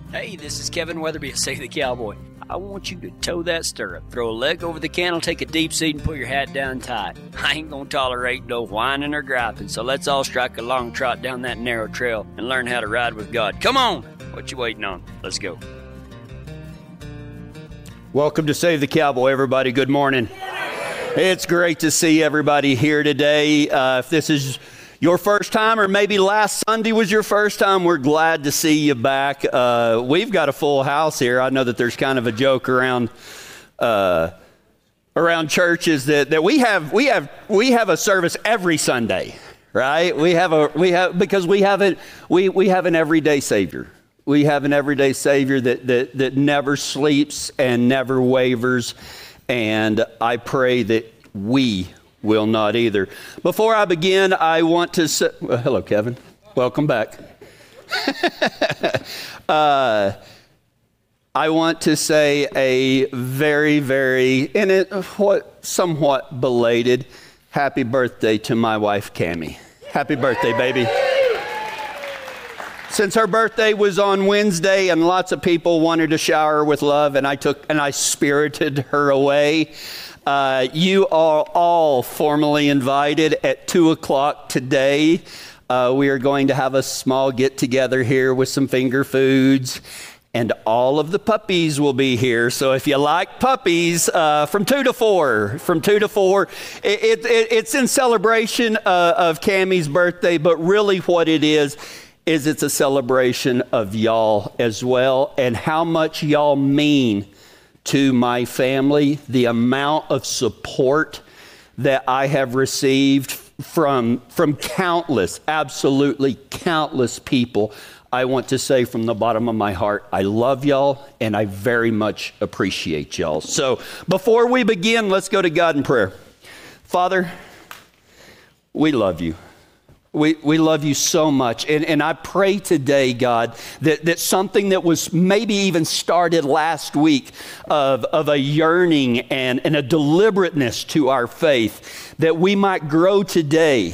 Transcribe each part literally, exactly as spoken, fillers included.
Hey, this is Kevin Weatherby of Say the Cowboy. I want you to toe that stirrup, throw a leg over the cantle, take a deep seat, and put your hat down tight. I ain't gonna tolerate no whining or griping, so let's all strike a long trot down that narrow trail and learn how to ride with God. Come on! What you waiting on? Let's go. Welcome to Save the Cowboy, everybody. Good morning. It's great to see everybody here today. Uh, if this is your first time, or maybe last Sunday was your first time, we're glad to see you back. Uh, we've got a full house here. I know that there's kind of a joke around uh, around churches that, that we have we have we have a service every Sunday, right? We have a we have because we have it we we have an everyday Savior. We have an everyday Savior that that that never sleeps and never wavers, and I pray that we will not either. Before I begin, I want to say, well, hello, Kevin. Welcome back. uh, I want to say a very, very, and it what somewhat belated, happy birthday to my wife, Cammie. Happy birthday, baby. Since her birthday was on Wednesday and lots of people wanted to shower her with love, and I took and I spirited her away. Uh, you are all formally invited at two o'clock today. Uh, we are going to have a small get-together here with some finger foods, and all of the puppies will be here. So if you like puppies, uh, from two to four, from two to four, it, it, it, it's in celebration uh, of Cammie's birthday, but really what it is, is it's a celebration of y'all as well, and how much y'all mean to my family, the amount of support that I have received from, from countless, absolutely countless people. I want to say from the bottom of my heart, I love y'all and I very much appreciate y'all. So before we begin, let's go to God in prayer. Father, we love you. We we love you so much. And, and I pray today, God, that, that something that was maybe even started last week of, of a yearning and, and a deliberateness to our faith, that we might grow today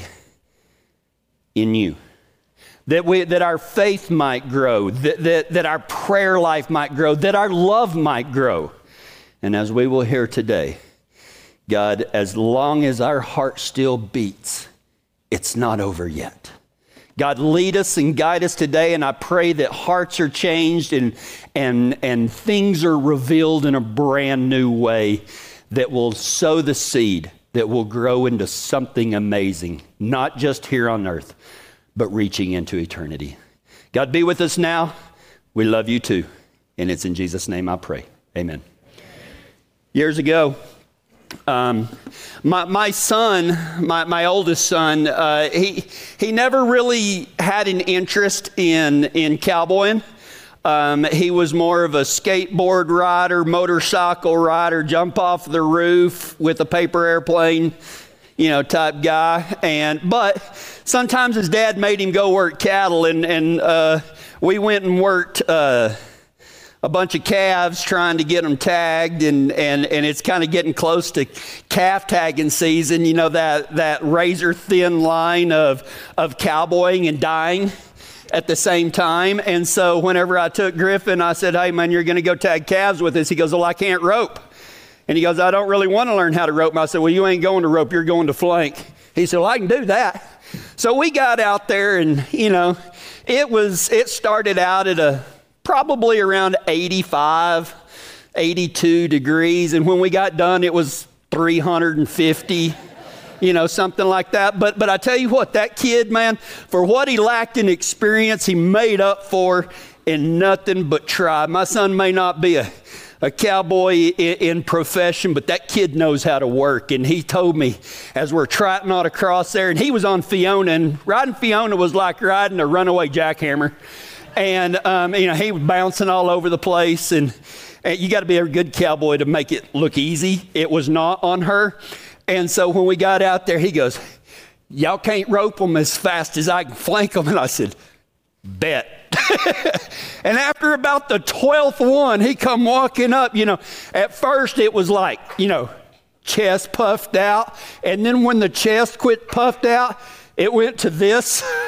in you. That we that our faith might grow, that, that, that our prayer life might grow, that our love might grow. And as we will hear today, God, as long as our heart still beats, it's not over yet. God, lead us and guide us today, and I pray that hearts are changed and, and, and things are revealed in a brand new way that will sow the seed that will grow into something amazing, not just here on earth, but reaching into eternity. God, be with us now. We love you too. And it's in Jesus' name I pray. Amen. Years ago, Um, my, my son, my, my oldest son, uh, he, he never really had an interest in, in cowboying. Um, he was more of a skateboard rider, motorcycle rider, jump off the roof with a paper airplane, you know, type guy. And, but sometimes his dad made him go work cattle, and, and, uh, we went and worked, uh, a bunch of calves trying to get them tagged, and, and, and it's kind of getting close to calf tagging season, you know, that, that razor thin line of, of cowboying and dying at the same time. And so whenever I took Griffin, I said, hey man, you're going to go tag calves with us. He goes, well, I can't rope. And he goes, I don't really want to learn how to rope. I said, well, you ain't going to rope, you're going to flank. He said, well, I can do that. So we got out there, and, you know, it was, it started out at a, probably around eighty-five, eighty-two degrees. And when we got done, it was three hundred fifty, you know, something like that. But, but I tell you what, that kid, man, for what he lacked in experience, he made up for in nothing but try. My son may not be a, a cowboy in, in profession, but that kid knows how to work. And he told me as we're trotting out across there, and he was on Fiona, and riding Fiona was like riding a runaway jackhammer. And, um, you know, he was bouncing all over the place, and, and you got to be a good cowboy to make it look easy. It was not on her. And so when we got out there, he goes, y'all can't rope them as fast as I can flank them. And I said, bet. And after about the twelfth one, he come walking up. You know, at first it was like, you know, chest puffed out. And then when the chest quit puffed out, it went to this.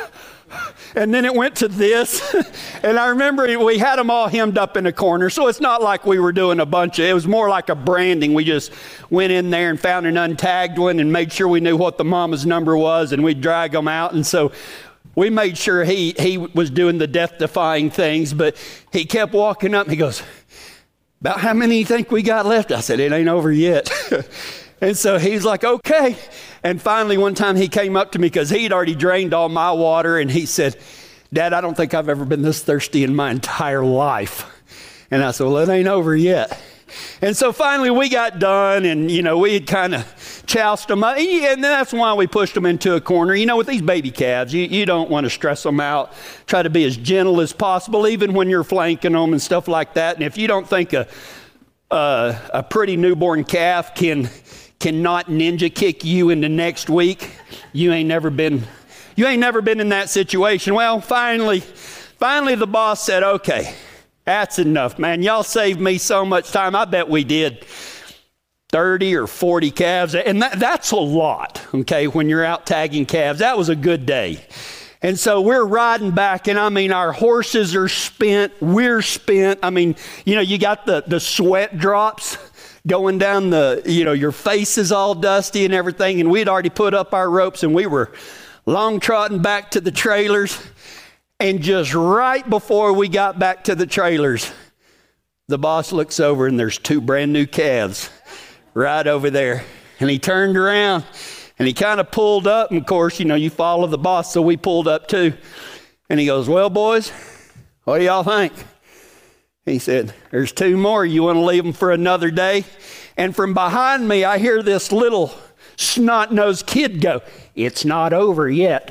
And then it went to this. And I remember we had them all hemmed up in a corner. So it's not like we were doing a bunch of, it was more like a branding. We just went in there and found an untagged one and made sure we knew what the mama's number was, and we'd drag them out. And so we made sure he, he was doing the death-defying things, but he kept walking up and he goes, about how many do you think we got left? I said, it ain't over yet. And so he's like, okay. And finally, one time he came up to me because he'd already drained all my water. And he said, Dad, I don't think I've ever been this thirsty in my entire life. And I said, well, it ain't over yet. And so finally we got done, and, you know, we had kind of choused them up. And that's why we pushed them into a corner. You know, with these baby calves, you, you don't want to stress them out. Try to be as gentle as possible, even when you're flanking them and stuff like that. And if you don't think a, a, a pretty newborn calf can cannot ninja kick you into next week, you ain't never been, you ain't never been in that situation. Well, finally, finally the boss said, okay, that's enough, man. Y'all saved me so much time. I bet we did thirty or forty calves. And that, that's a lot, okay, when you're out tagging calves. That was a good day. And so we're riding back, and I mean, our horses are spent. We're spent. I mean, you know, you got the, the sweat drops going down the, you know, your face is all dusty and everything. And we'd already put up our ropes, and we were long trotting back to the trailers. And just right before we got back to the trailers, the boss looks over, and there's two brand new calves right over there. And he turned around and he kind of pulled up. And of course, you know, you follow the boss, so we pulled up too. And he goes, well, boys, what do y'all think? He said, there's two more. You want to leave them for another day? And from behind me, I hear this little snot-nosed kid go, it's not over yet.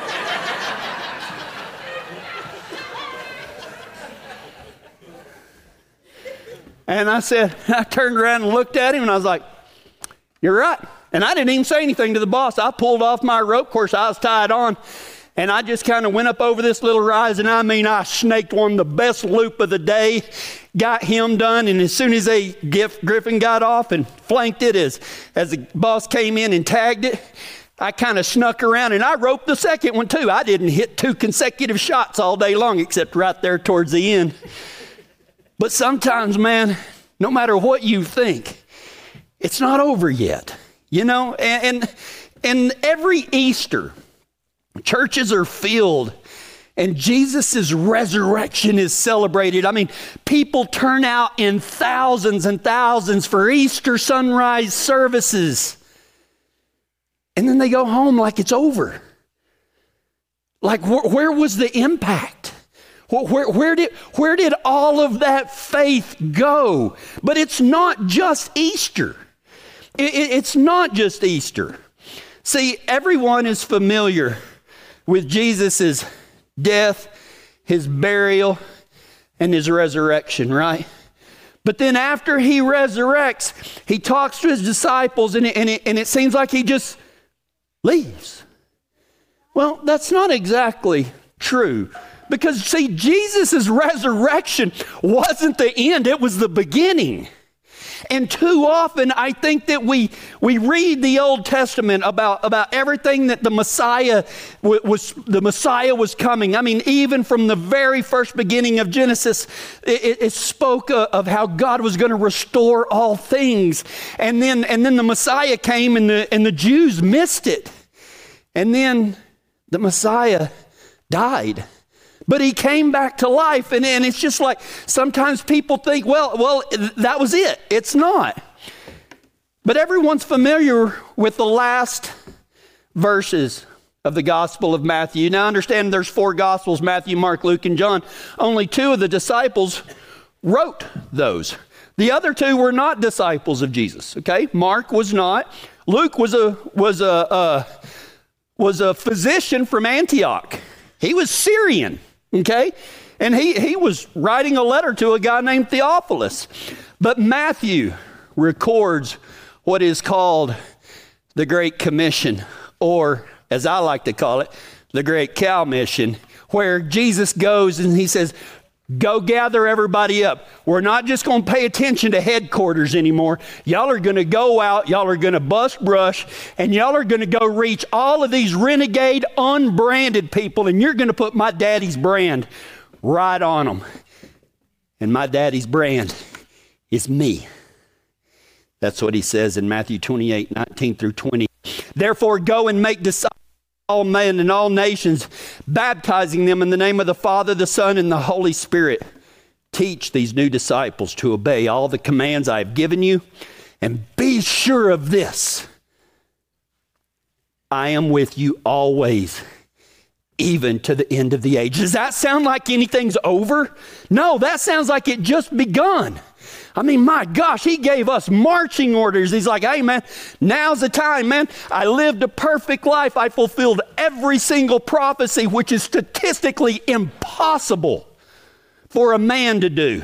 And I said, I turned around and looked at him, and I was like, you're right. And I didn't even say anything to the boss. I pulled off my rope. Of course, I was tied on. And I just kind of went up over this little rise, and I mean, I snaked one, the best loop of the day, got him done. And as soon as they, Griffin got off and flanked it, as, as the boss came in and tagged it, I kind of snuck around, and I roped the second one too. I didn't hit two consecutive shots all day long, except right there towards the end. But sometimes, man, no matter what you think, it's not over yet, you know? And, and, and every Easter, churches are filled, and Jesus' resurrection is celebrated. I mean, people turn out in thousands and thousands for Easter sunrise services. And then they go home like it's over. Like, wh- where was the impact? Where, where, did, where did all of that faith go? But it's not just Easter. It, it, it's not just Easter. See, everyone is familiar with Jesus' death, his burial, and his resurrection, right? But then after he resurrects, he talks to his disciples, and it, and it, and it seems like he just leaves. Well, that's not exactly true. Because, see, Jesus' resurrection wasn't the end, it was the beginning. And too often, I think that we we read the Old Testament about, about everything that the Messiah w- was the Messiah was coming. I mean, even from the very first beginning of Genesis, it, it spoke of, of how God was going to restore all things. And then and then the Messiah came, and the and the Jews missed it. And then the Messiah died. But he came back to life, and, and it's just like sometimes people think, well, well, that was it. It's not. But everyone's familiar with the last verses of the Gospel of Matthew. Now understand there's four Gospels, Matthew, Mark, Luke, and John. Only two of the disciples wrote those. The other two were not disciples of Jesus, okay? Mark was not. Luke was a, was a, uh, was a physician from Antioch. He was Syrian. Okay? And he, he was writing a letter to a guy named Theophilus. But Matthew records what is called the Great Commission, or as I like to call it, the Great Cow Mission, where Jesus goes and he says, Go gather everybody up. We're not just going to pay attention to headquarters anymore. Y'all are going to go out. Y'all are going to bust brush. And y'all are going to go reach all of these renegade, unbranded people. And you're going to put my daddy's brand right on them. And my daddy's brand is me. That's what he says in Matthew twenty-eight, nineteen through twenty. Therefore, go and make disciples all men and all nations, baptizing them in the name of the Father, the Son, and the Holy Spirit. Teach these new disciples to obey all the commands I have given you, and be sure of this: I am with you always, even to the end of the age. Does that sound like anything's over? No, that sounds like it just begun. I mean, my gosh, he gave us marching orders. He's like, hey, man, now's the time, man. I lived a perfect life. I fulfilled every single prophecy, which is statistically impossible for a man to do,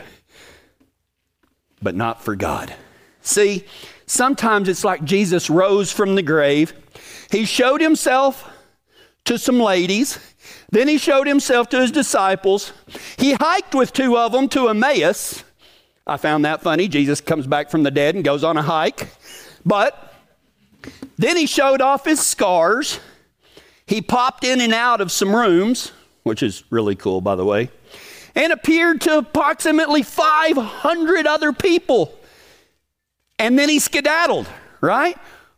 but not for God. See, sometimes it's like Jesus rose from the grave. He showed himself to some ladies. Then he showed himself to his disciples. He hiked with two of them to Emmaus. I found that funny. Jesus comes back from the dead and goes on a hike. But then he showed off his scars. He popped in and out of some rooms, which is really cool, by the way, and appeared to approximately five hundred other people. And then he skedaddled, right?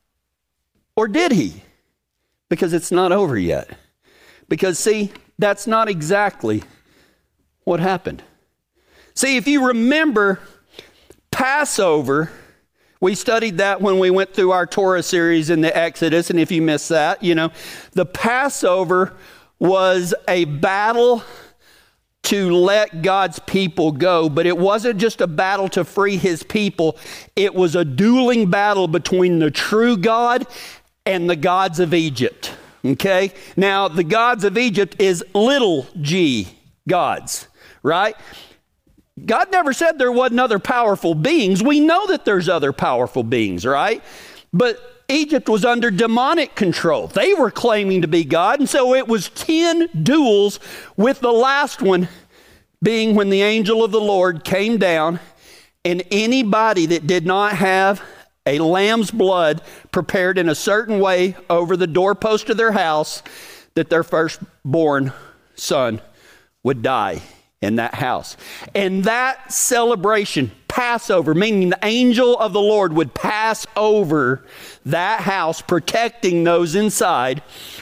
Or did he? Because it's not over yet. Because, see, that's not exactly what happened. See, if you remember Passover, we studied that when we went through our Torah series in the Exodus, and if you missed that, you know, the Passover was a battle to let God's people go, but it wasn't just a battle to free his people. It was a dueling battle between the true God and the gods of Egypt, okay? Now, the gods of Egypt is little g gods, right? God never said there wasn't other powerful beings. We know that there's other powerful beings, right? But Egypt was under demonic control. They were claiming to be God, and so it was ten duels, with the last one being when the angel of the Lord came down, and anybody that did not have a lamb's blood prepared in a certain way over the doorpost of their house, that their firstborn son would die in that house. And that celebration, Passover, meaning the angel of the Lord would pass over that house, protecting those inside,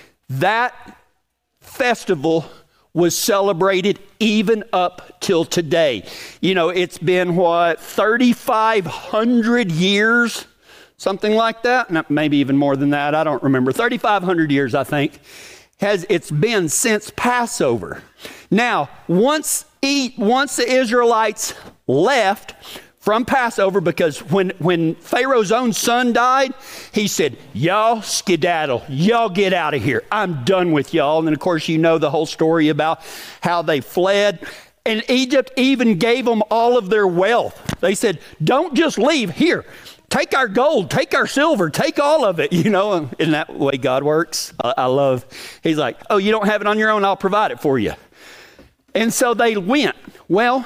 that festival was celebrated even up till today. You know, it's been, what, thirty-five hundred years, something like that? No, maybe even more than that, I don't remember. thirty-five hundred years, I think, has it's been since Passover. Now, once Eat, once the Israelites left from Passover, because when, when Pharaoh's own son died, he said, y'all skedaddle, y'all get out of here. I'm done with y'all. And then, of course, you know the whole story about how they fled. And Egypt even gave them all of their wealth. They said, don't just leave. Here, take our gold, take our silver, take all of it. You know, isn't that the way God works? I, I love, he's like, oh, you don't have it on your own? I'll provide it for you. And so they went. Well,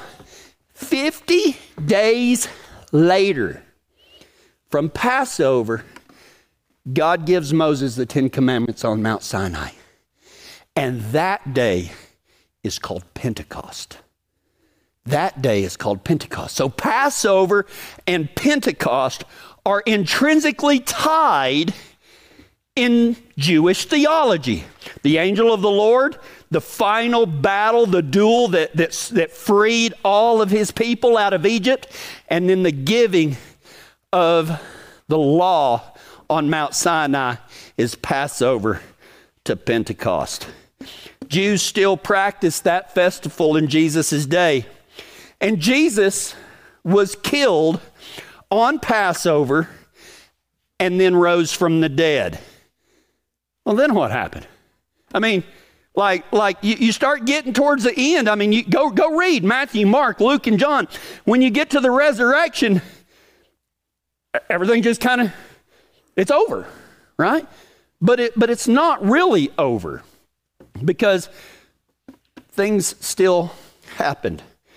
fifty days later, from Passover, God gives Moses the Ten Commandments on Mount Sinai. And that day is called Pentecost. That day is called Pentecost. So Passover and Pentecost are intrinsically tied in Jewish theology. The angel of the Lord, the final battle, the duel that, that, that freed all of his people out of Egypt, and then the giving of the law on Mount Sinai is Passover to Pentecost. Jews still practice that festival in Jesus' day. And Jesus was killed on Passover and then rose from the dead. Well, then what happened? I mean, like, like you, you start getting towards the end. I mean, you go, go read Matthew, Mark, Luke, and John. When you get to the resurrection, everything just kind of, it's over, right? But it, but it's not really over, because things still happened.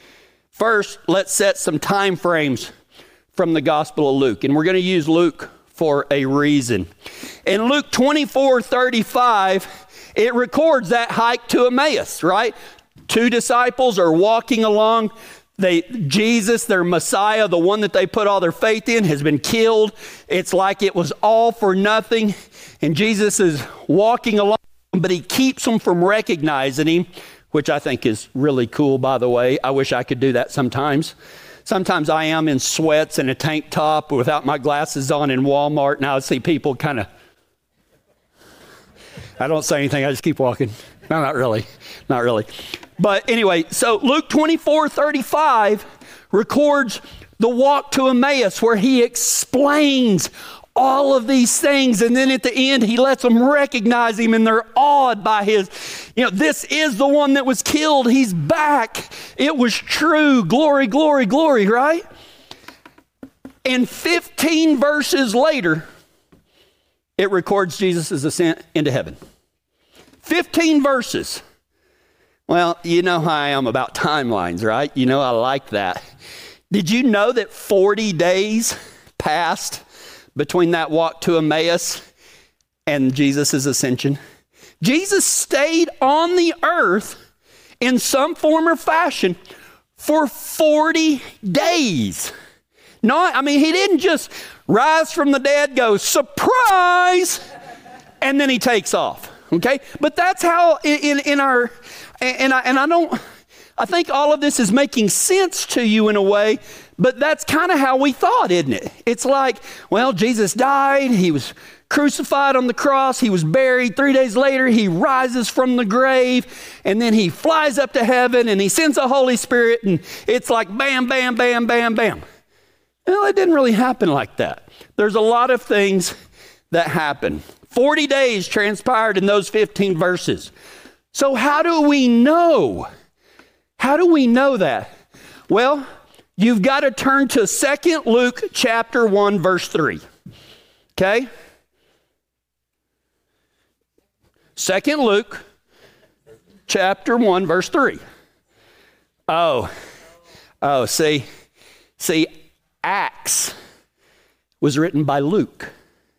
First, let's set some time frames from the Gospel of Luke. And we're going to use Luke for a reason. In Luke twenty-four thirty-five, it records that hike to Emmaus, right? Two disciples are walking along. They, Jesus, their Messiah, the one that they put all their faith in, has been killed. It's like it was all for nothing. And Jesus is walking along, but he keeps them from recognizing him, which I think is really cool, by the way. I wish I could do that sometimes. Sometimes I am in sweats and a tank top without my glasses on in Walmart, and I see people kind of, I don't say anything, I just keep walking. No, not really, not really. But anyway, so Luke twenty-four thirty-five records the walk to Emmaus, where he explains all of these things, and then at the end he lets them recognize him, and they're awed by his, you know, this is the one that was killed. He's back. It was true. Glory, glory, glory, right? And fifteen verses later, it records Jesus' ascent into heaven. fifteen verses. Well, you know how I am about timelines, right? You know I like that. Did you know that forty days passed between that walk to Emmaus and Jesus' ascension? Jesus stayed on the earth in some form or fashion for forty days. No, I mean, he didn't just rise from the dead, go, surprise, and then he takes off, okay? But that's how in, in our, and I, and I don't, I think all of this is making sense to you in a way, but that's kind of how we thought, isn't it? It's like, well, Jesus died, he was crucified on the cross, he was buried, three days later he rises from the grave, and then he flies up to heaven, and he sends the Holy Spirit, and it's like bam, bam, bam, bam, bam. Well, it didn't really happen like that. There's a lot of things that happen. forty days transpired in those fifteen verses. So how do we know? How do we know that? Well, you've got to turn to Second Luke chapter one, verse three. Okay? Second Luke chapter one, verse three. Oh, oh, see, see, Acts was written by Luke.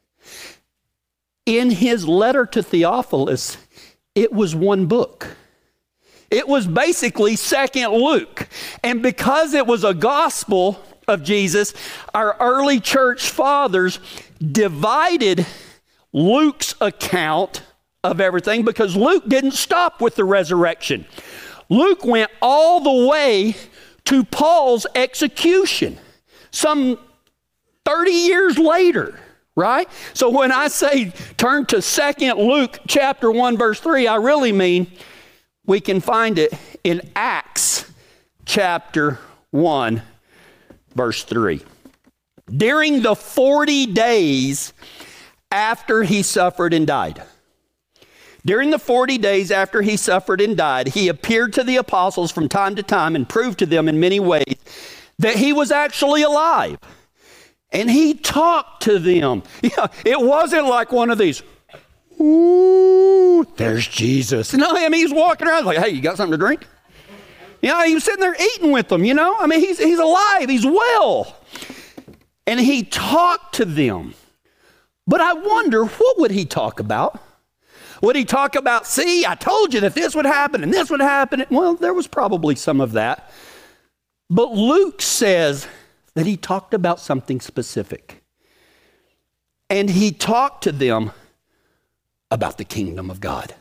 In his letter to Theophilus, it was one book. It was basically Second Luke. And because it was a gospel of Jesus, our early church fathers divided Luke's account of everything, because Luke didn't stop with the resurrection. Luke went all the way to Paul's execution, some thirty years later, right? So when I say turn to Second Luke chapter one, verse three, I really mean we can find it in Acts chapter one, verse three. During the forty days after he suffered and died. During the forty days after he suffered and died, he appeared to the apostles from time to time and proved to them in many ways that he was actually alive. And he talked to them. Yeah, it wasn't like one of these, ooh, there's Jesus. No, I mean, he's walking around like, hey, you got something to drink? You know, he was sitting there eating with them, you know? I mean, he's, he's alive, he's well. And he talked to them. But I wonder, what would he talk about? Would he talk about, see, I told you that this would happen and this would happen? Well, there was probably some of that. But Luke says that he talked about something specific. And he talked to them about the kingdom of God.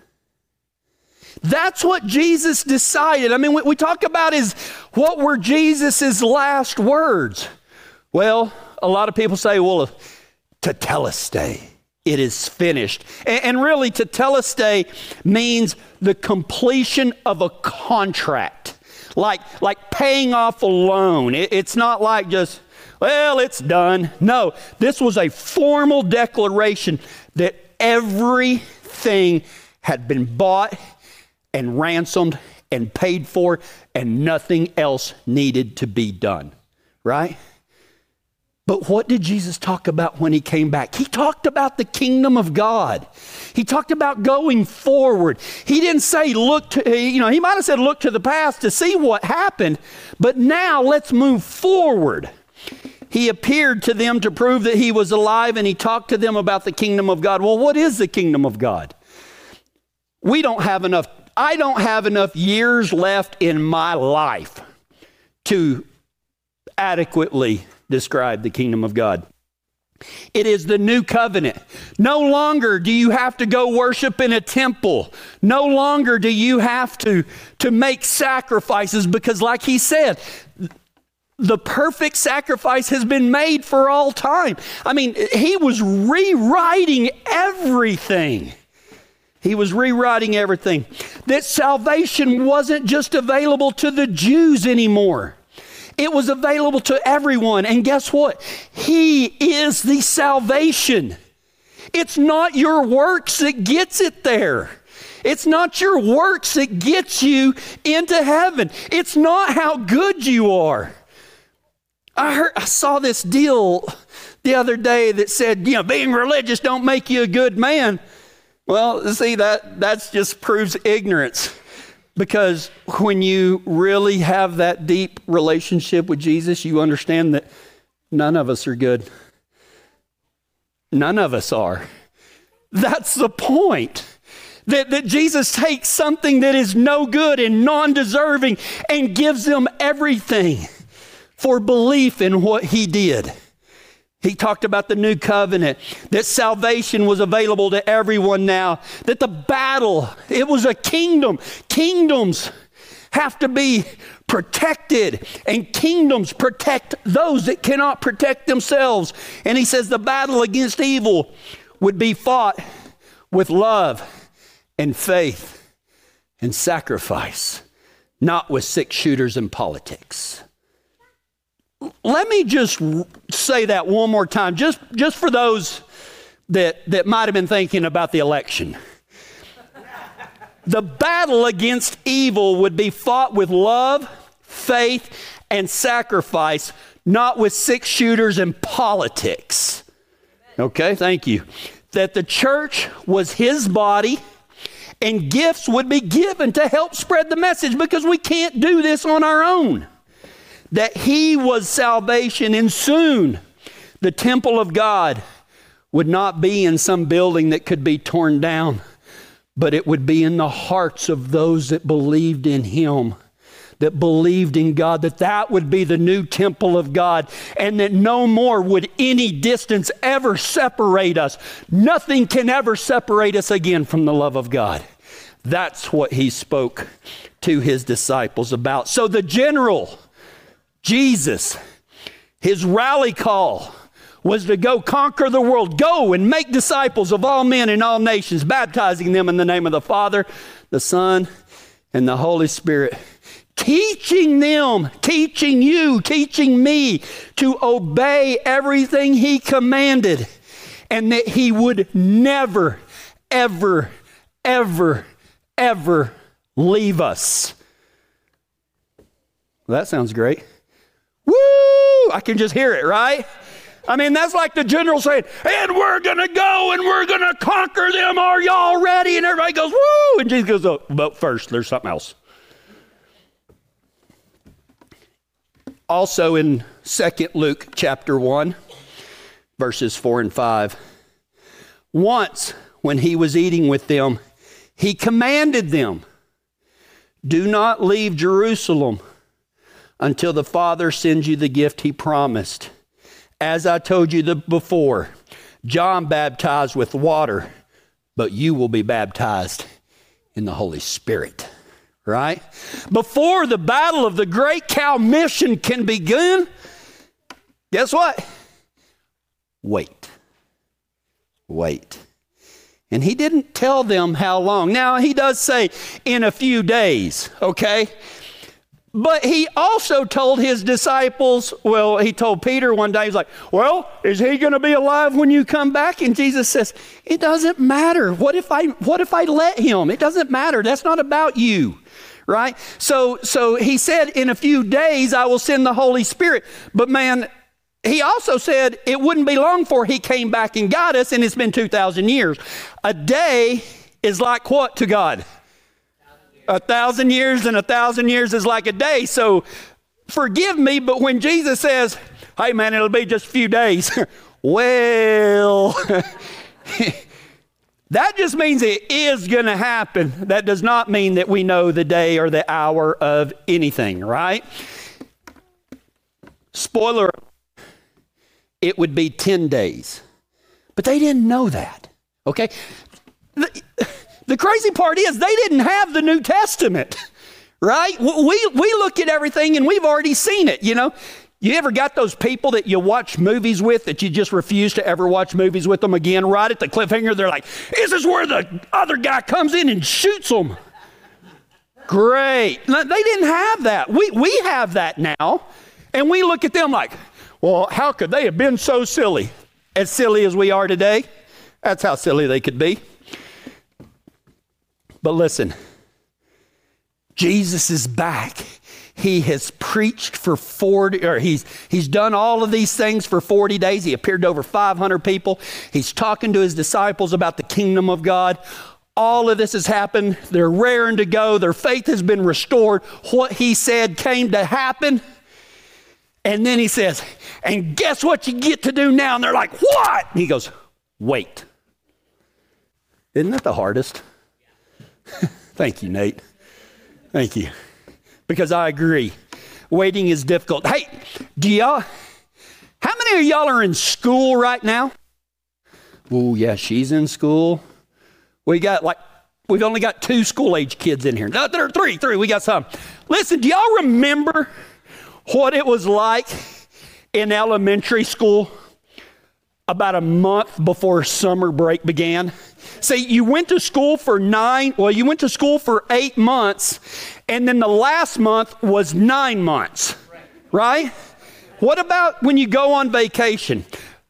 That's what Jesus decided. I mean, we, we talk about his, what were Jesus's last words? Well, a lot of people say, well, tetelestai, it is finished. And, and really, tetelestai means the completion of a contract. Like, like paying off a loan. It, it's not like just, well, it's done. No, this was a formal declaration that everything had been bought and ransomed and paid for, and nothing else needed to be done, right? But what did Jesus talk about when he came back? He talked about the kingdom of God. He talked about going forward. He didn't say look to, you know, he might have said look to the past to see what happened, but now let's move forward. He appeared to them to prove that he was alive, and he talked to them about the kingdom of God. Well, what is the kingdom of God? We don't have enough, I don't have enough years left in my life to adequately describe the kingdom of God. It is the new covenant. No longer do you have to go worship in a temple. No longer do you have to, to make sacrifices, because like he said, the perfect sacrifice has been made for all time. I mean, he was rewriting everything. He was rewriting everything. That salvation wasn't just available to the Jews anymore. It was available to everyone. And guess what? He is the salvation. It's not your works that gets it there. It's not your works that gets you into heaven. It's not how good you are. I heard, I saw this deal the other day that said, you know, being religious don't make you a good man. Well, see, that that's just proves ignorance. Because when you really have that deep relationship with Jesus, you understand that none of us are good. None of us are. That's the point. That, that Jesus takes something that is no good and non-deserving and gives them everything for belief in what he did. He talked about the new covenant, that salvation was available to everyone now, that the battle, it was a kingdom. Kingdoms have to be protected, and kingdoms protect those that cannot protect themselves. And he says the battle against evil would be fought with love and faith and sacrifice, not with six shooters and politics. Let me just say that one more time, just, just for those that, that might have been thinking about the election. The battle against evil would be fought with love, faith, and sacrifice, not with six shooters and politics. Okay, thank you. That the church was his body, and gifts would be given to help spread the message, because we can't do this on our own. That he was salvation, and soon the temple of God would not be in some building that could be torn down, but it would be in the hearts of those that believed in him, that believed in God, that that would be the new temple of God, and that no more would any distance ever separate us. Nothing can ever separate us again from the love of God. That's what he spoke to his disciples about. So the general, Jesus, his rally call was to go conquer the world. Go and make disciples of all men and all nations, baptizing them in the name of the Father, the Son, and the Holy Spirit. Teaching them, teaching you, teaching me to obey everything he commanded, and that he would never, ever, ever, ever leave us. Well, that sounds great. Woo! I can just hear it, right? I mean, that's like the general saying, and we're going to go and we're going to conquer them. Are y'all ready? And everybody goes, woo! And Jesus goes, oh, but first, there's something else. Also in Second Luke chapter one, verses four and five. Once, when he was eating with them, he commanded them, do not leave Jerusalem until the Father sends you the gift he promised. As I told you the, before, John baptized with water, but you will be baptized in the Holy Spirit. Right? Before the battle of the Great Cow Mission can begin, guess what? Wait. Wait. And he didn't tell them how long. Now, he does say in a few days, okay? But he also told his disciples, well, he told Peter one day, he's like, well, is he going to be alive when you come back? And Jesus says, it doesn't matter. What if I, what if I let him? It doesn't matter. That's not about you, right? So, so he said, in a few days, I will send the Holy Spirit. But man, he also said it wouldn't be long before he came back and got us, and it's been two thousand years. A day is like what to God? A thousand years, and a thousand years is like a day. So forgive me, but when Jesus says, hey man, it'll be just a few days. Well, that just means it is going to happen. That does not mean that we know the day or the hour of anything, right? Spoiler, it would be ten days. But they didn't know that, okay? The, the crazy part is they didn't have the New Testament, right? We, we look at everything and we've already seen it, you know? You ever got those people that you watch movies with that you just refuse to ever watch movies with them again? Right at the cliffhanger, they're like, this is where the other guy comes in and shoots them. Great. No, they didn't have that. We, we have that now. And we look at them like, well, how could they have been so silly? As silly as we are today, that's how silly they could be. But listen, Jesus is back. He has preached for forty, or he's he's done all of these things for forty days. He appeared to over five hundred people. He's talking to his disciples about the kingdom of God. All of this has happened. They're raring to go. Their faith has been restored. What he said came to happen. And then he says, and guess what you get to do now? And they're like, what? And he goes, wait. Isn't that the hardest? Thank you, Nate. Thank you. Because I agree. Waiting is difficult. Hey, do y'all, how many of y'all are in school right now? Oh, yeah, she's in school. We got like, we've only got two school-age kids in here. No, there are three, three, we got some. Listen, do y'all remember what it was like in elementary school about a month before summer break began? See, you went to school for nine, well, you went to school for eight months, and then the last month was nine months, right? What about when you go on vacation?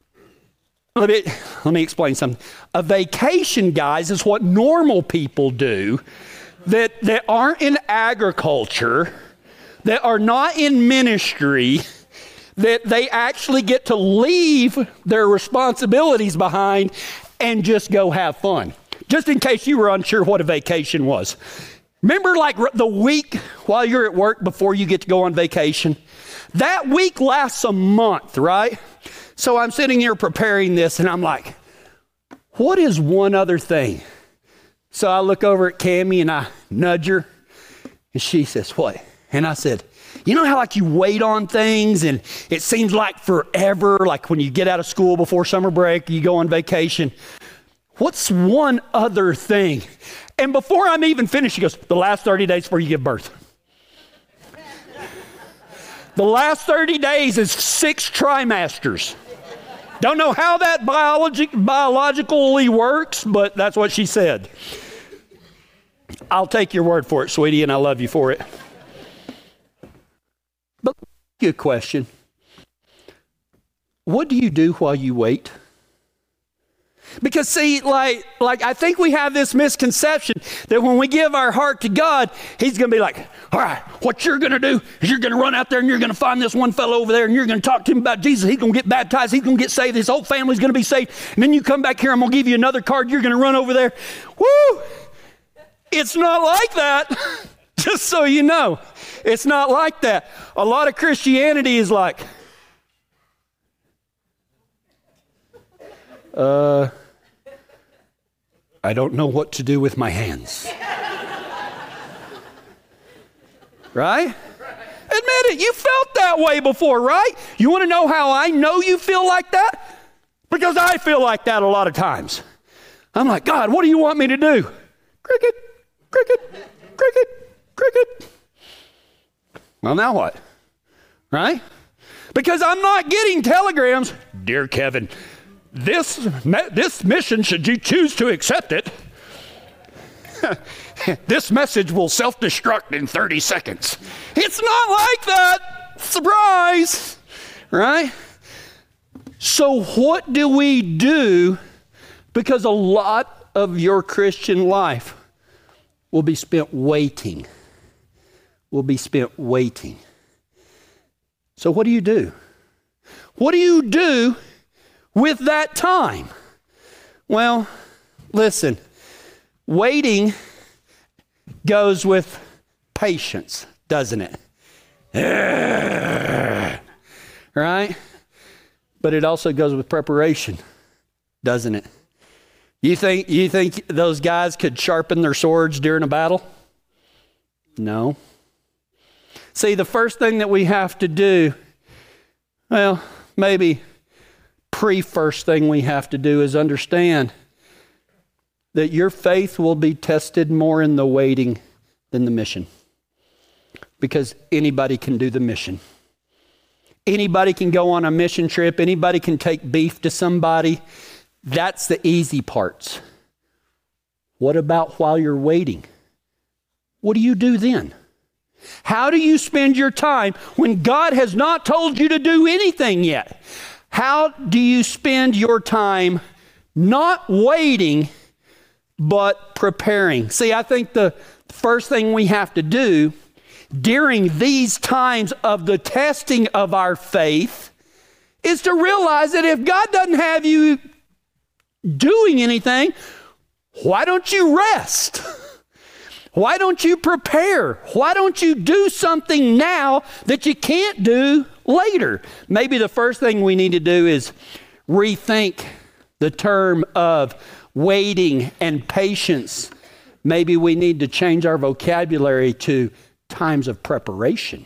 Let me, let me explain something. A vacation, guys, is what normal people do that, that aren't in agriculture, that are not in ministry, that they actually get to leave their responsibilities behind and just go have fun. Just in case you were unsure what a vacation was. Remember like the week while you're at work before you get to go on vacation? That week lasts a month, right? So I'm sitting here preparing this and I'm like, what is one other thing? So I look over at Cammie and I nudge her and she says, what? And I said, you know how like you wait on things and it seems like forever, like when you get out of school before summer break, you go on vacation. What's one other thing? And before I'm even finished, she goes, the last thirty days before you give birth. The last thirty days is six trimesters. Don't know how that biologi- biologically works, but that's what she said. I'll take your word for it, sweetie, and I love you for it. But good question. What do you do while you wait? Because see, like, like I think we have this misconception that when we give our heart to God, he's going to be like, all right, what you're going to do is you're going to run out there and you're going to find this one fellow over there and you're going to talk to him about Jesus. He's going to get baptized. He's going to get saved. His whole family's going to be saved. And then you come back here, I'm going to give you another card. You're going to run over there. Woo! It's not like that. Just so you know, it's not like that. A lot of Christianity is like, uh, I don't know what to do with my hands. Right? Admit it, you felt that way before, right? You want to know how I know you feel like that? Because I feel like that a lot of times. I'm like, God, what do you want me to do? Cricket, cricket, cricket, cricket. Well, now what? Right? Because I'm not getting telegrams, dear Kevin, this, this mission, should you choose to accept it, this message will self-destruct in thirty seconds. It's not like that. Surprise. Right? So what do we do? Because a lot of your Christian life will be spent waiting. Will be spent waiting. So what do you do? What do you do with that time? Well, listen, waiting goes with patience, doesn't it? Right? But it also goes with preparation, doesn't it? You think, you think those guys could sharpen their swords during a battle? No. See, the first thing that we have to do, well, maybe pre-first thing we have to do is understand that your faith will be tested more in the waiting than the mission. Because anybody can do the mission. Anybody can go on a mission trip. Anybody can take beef to somebody. That's the easy parts. What about while you're waiting? What do you do then? How do you spend your time when God has not told you to do anything yet? How do you spend your time not waiting, but preparing? See, I think the first thing we have to do during these times of the testing of our faith is to realize that if God doesn't have you doing anything, why don't you rest? Why don't you prepare? Why don't you do something now that you can't do later? Maybe the first thing we need to do is rethink the term of waiting and patience. Maybe we need to change our vocabulary to times of preparation.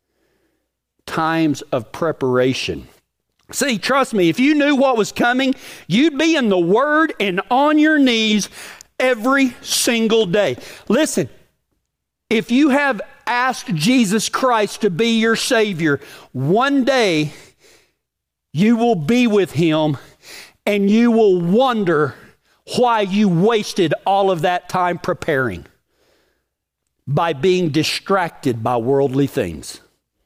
Times of preparation. See, trust me, if you knew what was coming, you'd be in the Word and on your knees every single day. Listen, if you have asked Jesus Christ to be your Savior, one day you will be with Him and you will wonder why you wasted all of that time preparing by being distracted by worldly things.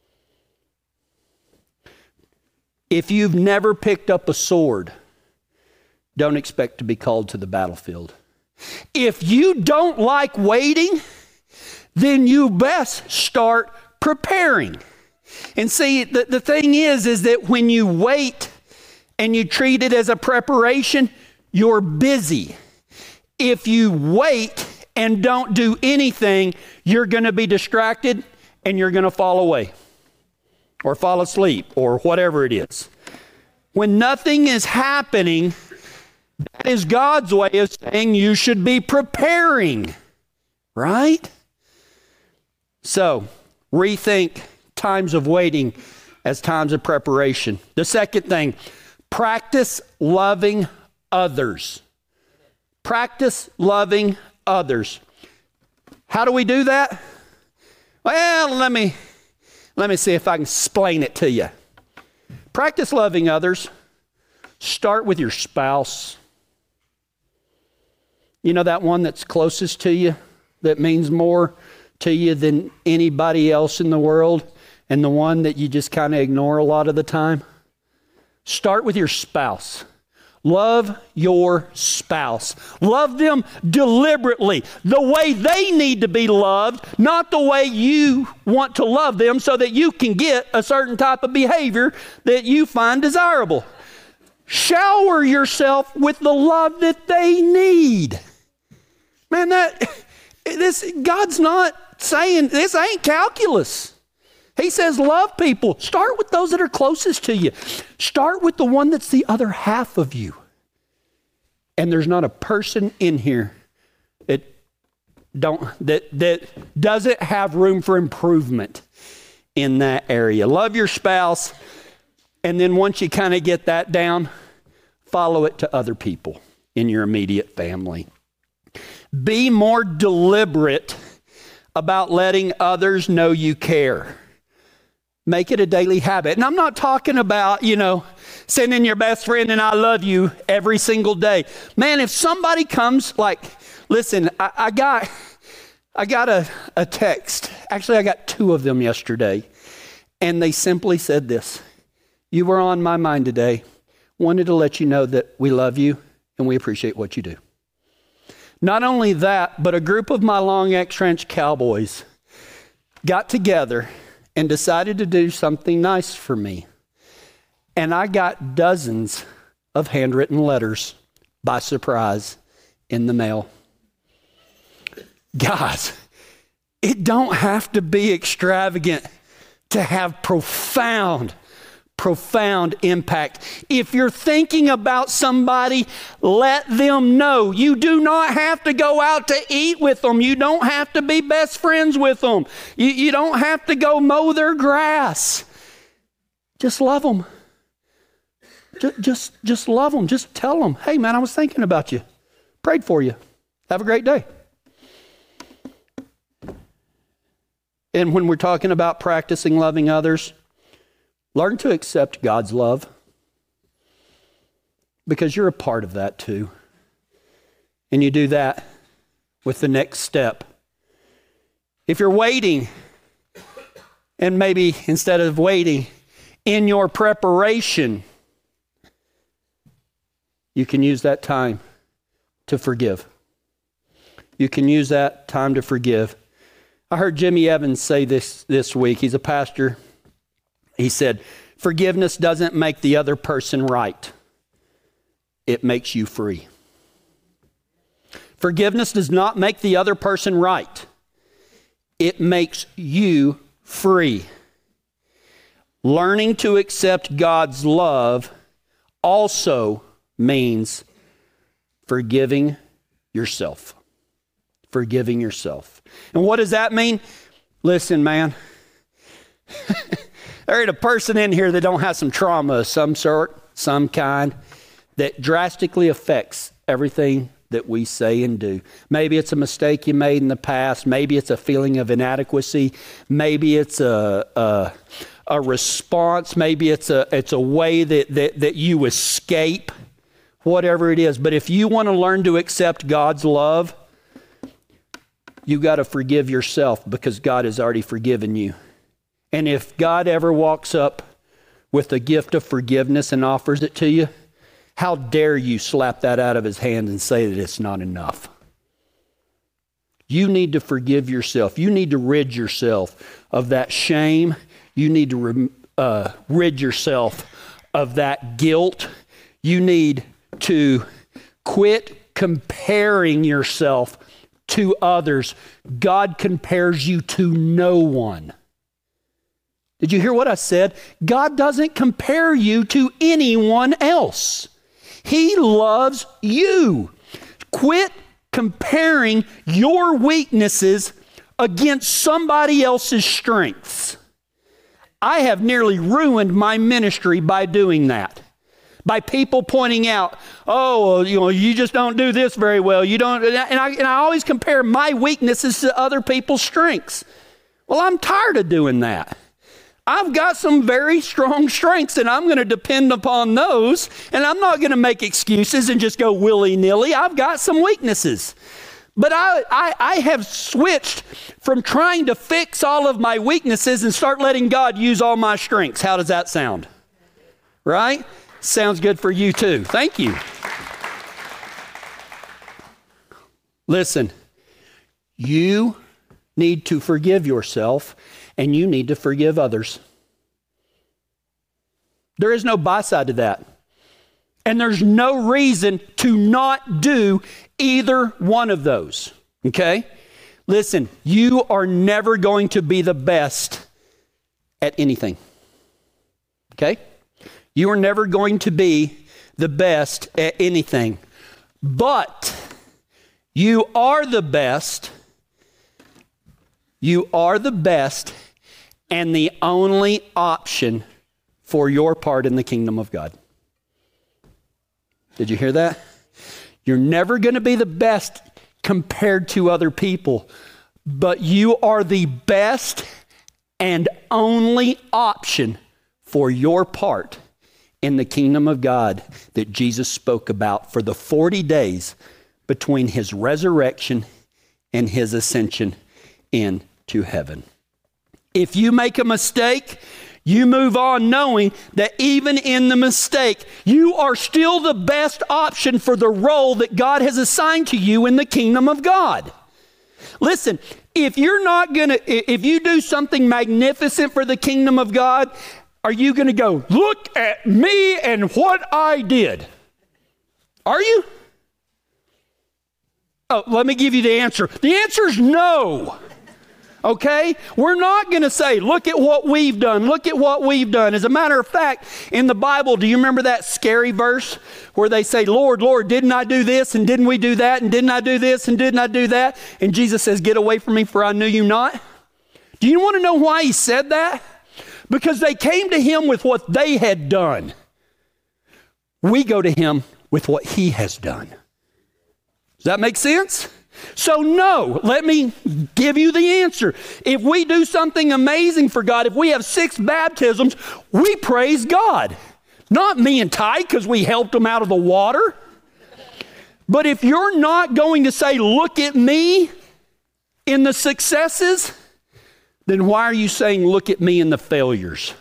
If you've never picked up a sword, don't expect to be called to the battlefield. If you don't like waiting, then you best start preparing. And see, the, the thing is, is that when you wait and you treat it as a preparation, you're busy. If you wait and don't do anything, you're going to be distracted and you're going to fall away or fall asleep or whatever it is. When nothing is happening, that is God's way of saying you should be preparing, right? So, rethink times of waiting as times of preparation. The second thing, practice loving others. Practice loving others. How do we do that? Well, let me, let me see if I can explain it to you. Practice loving others. Start with your spouse. You know that one that's closest to you, that means more to you than anybody else in the world, and the one that you just kind of ignore a lot of the time? Start with your spouse. Love your spouse. Love them deliberately, the way they need to be loved, not the way you want to love them so that you can get a certain type of behavior that you find desirable. Shower yourself with the love that they need. Man, that this God's not saying this ain't calculus. He says love people. Start with those that are closest to you. Start with the one that's the other half of you. And there's not a person in here that don't that that doesn't have room for improvement in that area. Love your spouse, and then once you kind of get that down, follow it to other people in your immediate family. Be more deliberate about letting others know you care. Make it a daily habit. And I'm not talking about, you know, sending your best friend and I love you every single day. Man, if somebody comes like, listen, I, I got I got a, a text. Actually, I got two of them yesterday. And they simply said this: you were on my mind today. Wanted to let you know that we love you and we appreciate what you do. Not only that, but a group of my Long X Ranch cowboys got together and decided to do something nice for me. And I got dozens of handwritten letters by surprise in the mail. Guys, it don't have to be extravagant to have profound, profound impact. If you're thinking about somebody, let them know. You do not have to go out to eat with them. You don't have to be best friends with them. You, you don't have to go mow their grass. Just love them. Just, just, just love them. Just tell them, hey man, I was thinking about you. Prayed for you. Have a great day. And when we're talking about practicing loving others, learn to accept God's love, because you're a part of that too. And you do that with the next step. If you're waiting, and maybe instead of waiting, in your preparation, you can use that time to forgive. You can use that time to forgive. I heard Jimmy Evans say this this week. He's a pastor. He said, forgiveness doesn't make the other person right. It makes you free. Forgiveness does not make the other person right. It makes you free. Learning to accept God's love also means forgiving yourself. Forgiving yourself. And what does that mean? Listen, man. There ain't a person in here that don't have some trauma of some sort, some kind, that drastically affects everything that we say and do. Maybe it's a mistake you made in the past. Maybe it's a feeling of inadequacy. Maybe it's a a, a response. Maybe it's a it's a way that, that that you escape. Whatever it is. But if you want to learn to accept God's love, you got to forgive yourself, because God has already forgiven you. And if God ever walks up with the gift of forgiveness and offers it to you, how dare you slap that out of his hand and say that it's not enough? You need to forgive yourself. You need to rid yourself of that shame. You need to uh, rid yourself of that guilt. You need to quit comparing yourself to others. God compares you to no one. Did you hear what I said? God doesn't compare you to anyone else. He loves you. Quit comparing your weaknesses against somebody else's strengths. I have nearly ruined my ministry by doing that. By people pointing out, oh, well, you know, you just don't do this very well. You don't, and I, and I always compare my weaknesses to other people's strengths. Well, I'm tired of doing that. I've got some very strong strengths, and I'm going to depend upon those, and I'm not going to make excuses and just go willy-nilly. I've got some weaknesses. But I, I, I have switched from trying to fix all of my weaknesses and start letting God use all my strengths. How does that sound? Right? Sounds good for you too. Thank you. Listen, you need to forgive yourself, and you need to forgive others. There is no by side to that. And there's no reason to not do either one of those. Okay? Listen, you are never going to be the best at anything. Okay? You are never going to be the best at anything. But you are the best. You are the best and the only option for your part in the kingdom of God. Did you hear that? You're never going to be the best compared to other people, but you are the best and only option for your part in the kingdom of God that Jesus spoke about for the forty days between his resurrection and his ascension into heaven. If you make a mistake, you move on knowing that even in the mistake, you are still the best option for the role that God has assigned to you in the kingdom of God. Listen, if you're not gonna, if you do something magnificent for the kingdom of God, are you going to go, look at me and what I did? Are you? Oh, let me give you the answer. The answer is no. Okay? We're not going to say, look at what we've done. Look at what we've done. As a matter of fact, in the Bible, do you remember that scary verse where they say, Lord, Lord, didn't I do this? And didn't we do that? And didn't I do this? And didn't I do that? And Jesus says, get away from me, for I knew you not. Do you want to know why he said that? Because they came to him with what they had done. We go to him with what he has done. Does that make sense? So no, let me give you the answer. If we do something amazing for God, if we have six baptisms, we praise God. Not me and Ty, because we helped them out of the water. But if you're not going to say, look at me in the successes, then why are you saying, look at me in the failures?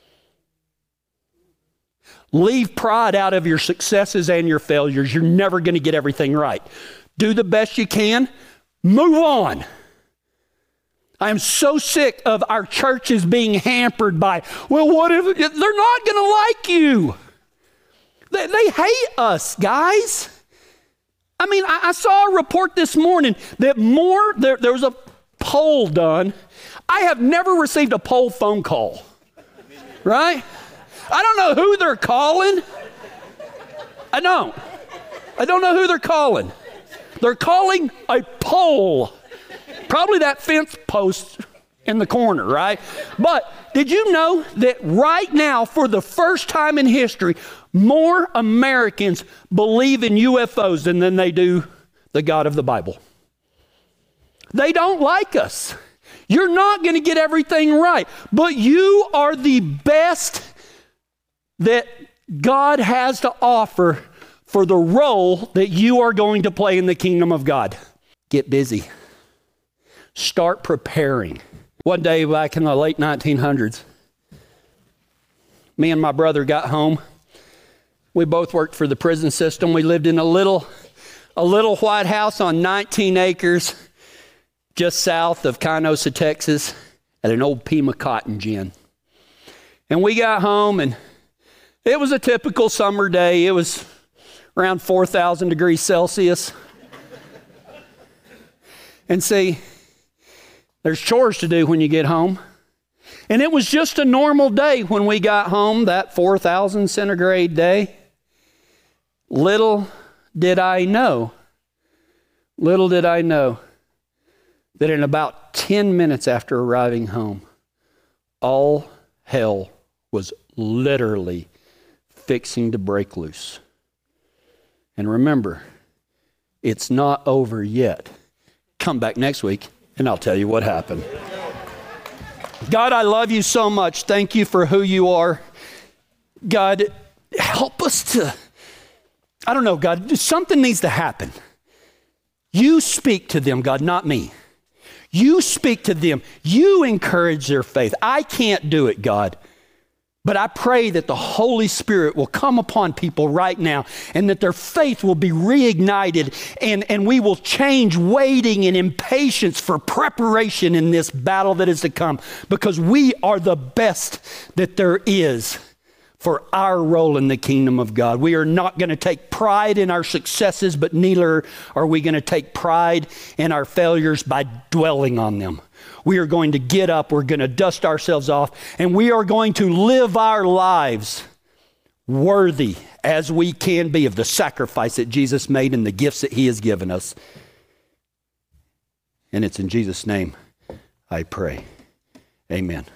Leave pride out of your successes and your failures. You're never going to get everything right. Do the best you can. Move on. I am so sick of our churches being hampered by, well, what if they're not going to like you? They, they hate us, guys. I mean, I, I saw a report this morning that more, there, there was a poll done. I have never received a poll phone call, right? I don't know who they're calling. I don't. I don't know who they're calling. They're calling a poll. Probably that fence post in the corner, right? But did you know that right now, for the first time in history, more Americans believe in U F Os than, than they do the God of the Bible? They don't like us. You're not going to get everything right, but you are the best that God has to offer for the role that you are going to play in the kingdom of God. Get busy. Start preparing. One day back in the late nineteen hundreds, me and my brother got home. We both worked for the prison system. We lived in a little, a little white house on nineteen acres just south of Caynosa, Texas, at an old Pima cotton gin. And we got home, and it was a typical summer day. It was around four thousand degrees Celsius. And see, there's chores to do when you get home. And it was just a normal day when we got home, that four thousand centigrade day. Little did I know, little did I know that in about ten minutes after arriving home, all hell was literally fixing to break loose. And remember, it's not over yet. Come back next week and I'll tell you what happened. God, I love you so much. Thank you for who you are. God, help us to, I don't know, God, something needs to happen. You speak to them, God, not me. You speak to them. You encourage their faith. I can't do it, God. But I pray that the Holy Spirit will come upon people right now and that their faith will be reignited and, and we will change waiting and impatience for preparation in this battle that is to come, because we are the best that there is for our role in the kingdom of God. We are not going to take pride in our successes, but neither are we going to take pride in our failures by dwelling on them. We are going to get up, we're going to dust ourselves off, and we are going to live our lives worthy as we can be of the sacrifice that Jesus made and the gifts that he has given us. And it's in Jesus' name I pray. Amen.